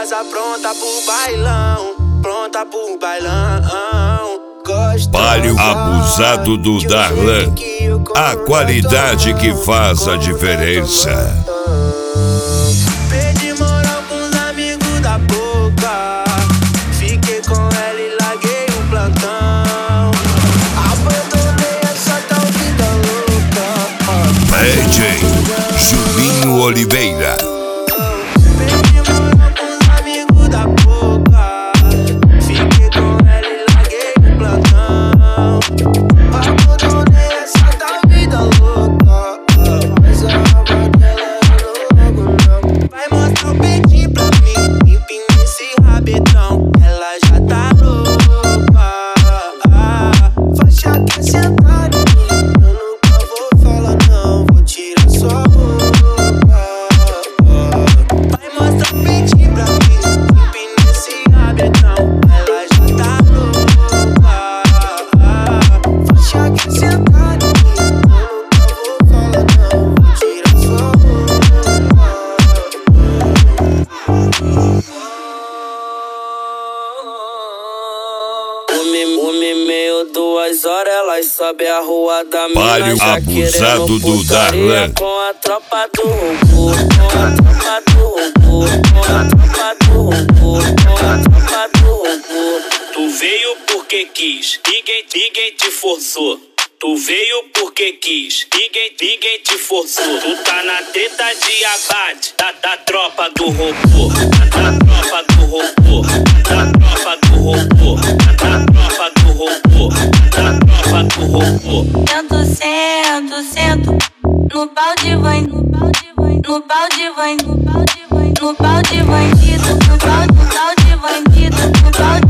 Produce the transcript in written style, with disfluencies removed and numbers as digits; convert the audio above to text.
gostosa, pronta pro bailão, pronta pro bailão. Palio abusado do Darlan, a qualidade que faz a diferença. Perdi moral com os amigos da boca, fiquei com ela e larguei o plantão. Abandonei essa tal vida louca. DJ Julinho Oliveira. Meio 2 horas, elas sobe a rua da mina. Palio abusado do Darlan. Com a tropa do robô, com a tropa do robô, com a tropa do robô, com a tropa do robô. Tu veio porque quis, ninguém te forçou. Tu veio porque quis, ninguém te forçou. Tu tá na treta de abate da tropa do robô, da tropa do robô, da tropa do robô, da tropa do robô, da tropa do robô. Sento, no pau de bandido, no pau de bandido, no pau de bandido, no pau de bandido, no pau